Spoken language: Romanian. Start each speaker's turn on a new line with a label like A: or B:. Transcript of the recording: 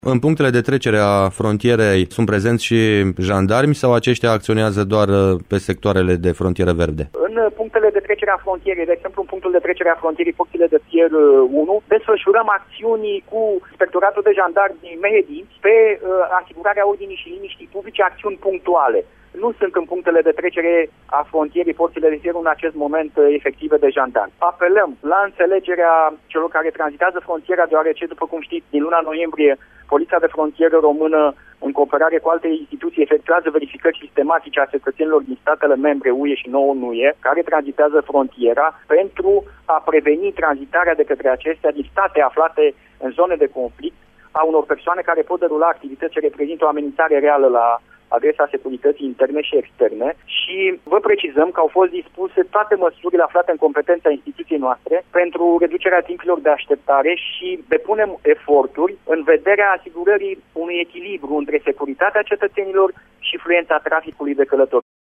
A: În punctele de trecere a frontierei sunt prezenți și jandarmi sau aceștia acționează doar pe sectoarele de frontieră verde?
B: În punctele de trecere a frontierei, de exemplu în punctul de trecere a frontierii Porțile de Fier 1, desfășurăm acțiuni cu Inspectoratul de Jandarmi Mehedinți pe asigurarea ordinii și liniștii publice, acțiuni punctuale. Nu sunt în punctele de trecere a frontierii Porțile de Fier în acest moment efective de jandarmi. Apelăm la înțelegerea celor care tranzitează frontiera, deoarece, după cum știți, din luna noiembrie, Poliția de Frontieră Română, în cooperare cu alte instituții, efectuează verificări sistematice a cetățenilor din statele membre UE și non-UE, care tranzitează frontiera, pentru a preveni tranzitarea de către acestea din state aflate în zone de conflict a unor persoane care pot derula activități ce reprezintă o amenințare reală la adresa securității interne și externe și vă precizăm că au fost dispuse toate măsurile aflate în competența instituției noastre pentru reducerea timpilor de așteptare și depunem eforturi în vederea asigurării unui echilibru între securitatea cetățenilor și fluența traficului de călători.